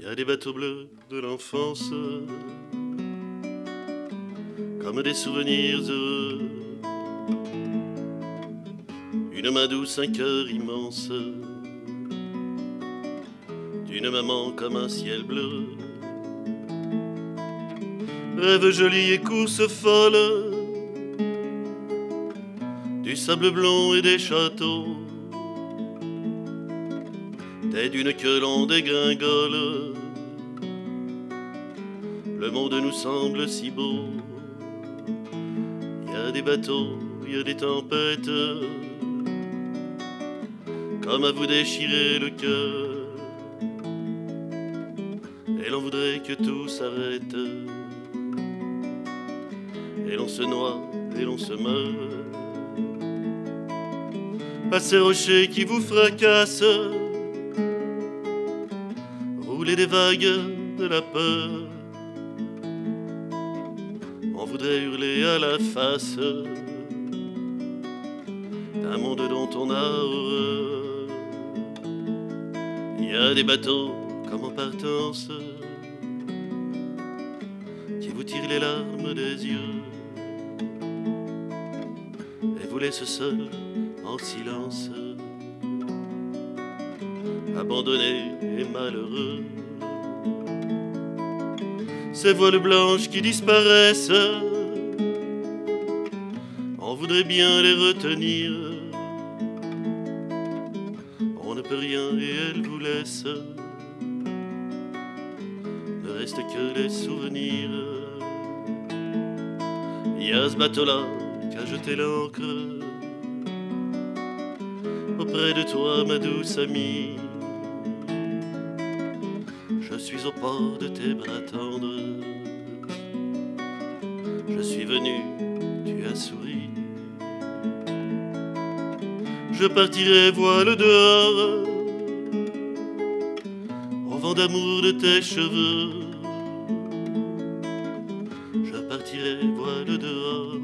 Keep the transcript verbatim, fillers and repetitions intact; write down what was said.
y a des bateaux bleus de l'enfance, comme des souvenirs heureux. Une main douce, un cœur immense, d'une maman comme un ciel bleu. Rêve joli et course folle, du sable blond et des châteaux, tête d'une queue l'on dégringole. Le monde nous semble si beau. Il y a des bateaux, il y a des tempêtes, comme à vous déchirer le cœur. Et l'on voudrait que tout s'arrête, et l'on se noie, et l'on se meurt. À ces rochers qui vous fracassent, rouler des vagues de la peur. On voudrait hurler à la face d'un monde dont on a horreur. Il y a des bateaux comme en partance qui vous tirent les larmes des yeux et vous laissent seul en silence, abandonné et malheureux. Ces voiles blanches qui disparaissent, on voudrait bien les retenir. On ne peut rien et elles vous laissent, ne reste que les souvenirs. Il y a ce bateau-là qui a jeté l'ancre auprès de toi, ma douce amie. Je suis au port de tes bras tendres. Je suis venu, tu as souri. Je partirai voile dehors, au vent d'amour de tes cheveux. Je partirai voile dehors,